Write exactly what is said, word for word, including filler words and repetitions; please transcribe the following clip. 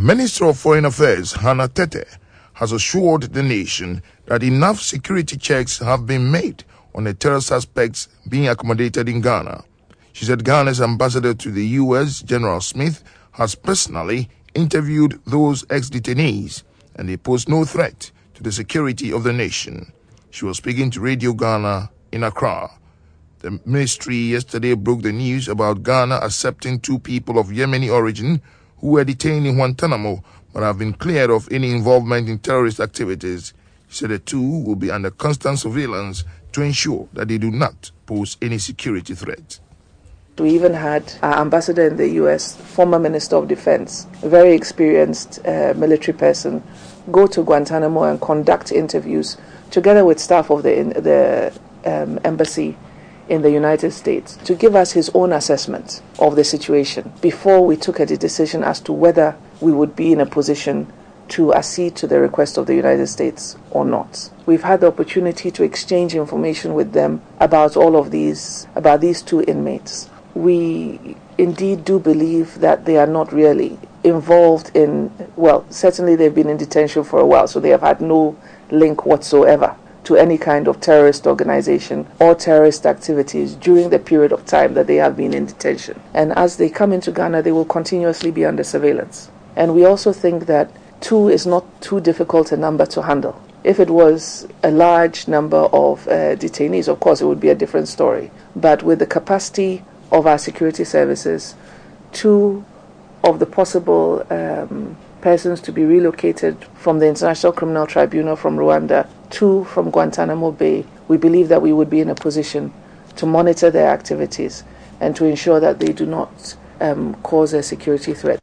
Minister of Foreign Affairs, Hannah Tete, has assured the nation that enough security checks have been made on the terror suspects being accommodated in Ghana. She said Ghana's ambassador to the U S, General Smith, has personally interviewed those ex-detainees and they pose no threat to the security of the nation. She was speaking to Radio Ghana in Accra. The ministry yesterday broke the news about Ghana accepting two people of Yemeni origin who were detained in Guantanamo but have been cleared of any involvement in terrorist activities. She said the two will be under constant surveillance to ensure that they do not pose any security threat. We even had our ambassador in the U S, former Minister of Defense, a very experienced uh, military person, go to Guantanamo and conduct interviews together with staff of the, in, the um, embassy in the United States to give us his own assessment of the situation before we took a decision as to whether we would be in a position to accede to the request of the United States or not. We've had the opportunity to exchange information with them about all of these, about these two inmates. We indeed do believe that they are not really involved in, well, certainly they've been in detention for a while, so they have had no link whatsoever to any kind of terrorist organization or terrorist activities during the period of time that they have been in detention. And as they come into Ghana, they will continuously be under surveillance. And we also think that two is not too difficult a number to handle. If it was a large number of uh, detainees, of course, it would be a different story. But with the capacity of our security services, two of the possible um, persons to be relocated from the International Criminal Tribunal from Rwanda, two from Guantanamo Bay, we believe that we would be in a position to monitor their activities and to ensure that they do not um, cause a security threat